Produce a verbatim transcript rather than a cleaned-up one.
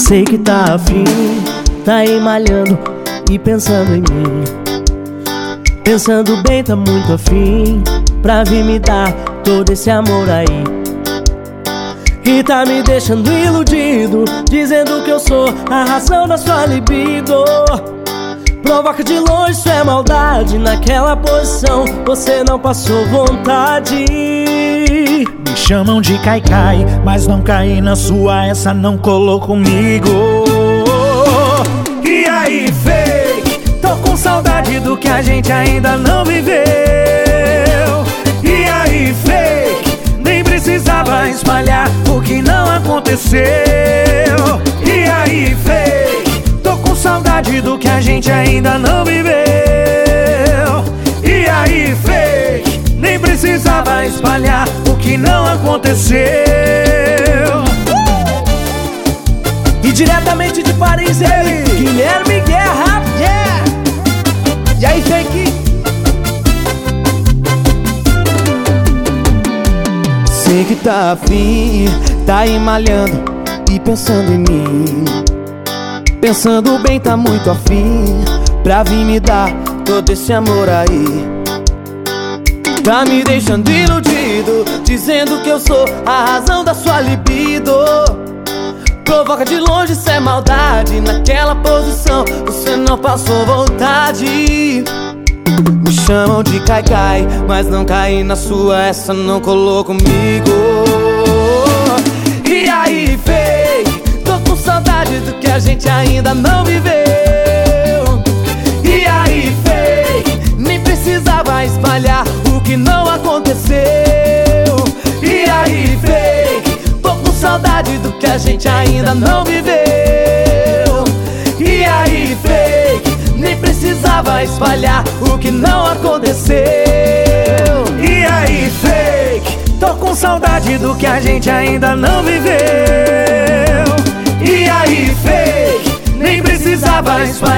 Sei que tá afim, tá aí malhando e pensando em mim. Pensando bem, tá muito afim pra vir me dar todo esse amor aí. E tá me deixando iludido, dizendo que eu sou a razão da sua libido. Provoca de longe, isso é maldade. Naquela posição você não passou vontade. Me chamam de Caicai, mas não caí na sua, essa não colou comigo. E aí, fake, tô com saudade do que a gente ainda não viveu. E aí, fake, nem precisava espalhar o que não aconteceu. E aí, fake, tô com saudade do que a gente ainda não viveu. E aí, fake, nem precisava espalhar o que não aconteceu. E diretamente de Paris ele, Guilherme Guerra, yeah! E aí, fake? Sei que tá afim, tá aí malhando e pensando em mim. Pensando bem, tá muito afim pra vir me dar todo esse amor aí. Tá me deixando iludido, dizendo que eu sou a razão da sua libido. Provoca de longe, isso é maldade. Naquela posição você não passou vontade. Me chamam de Caicai, mas não caí na sua, essa não colou comigo. E aí, fake, tô com saudade do que a gente ainda não viveu. E aí, fake, nem precisava espalhar o que não aconteceu. E aí, fake, tô com saudade do que a gente ainda não viveu. E aí, fake, nem precisava espalhar o que não aconteceu. E aí, fake, tô com saudade do que a gente ainda não viveu. E aí, fake, nem precisava espalhar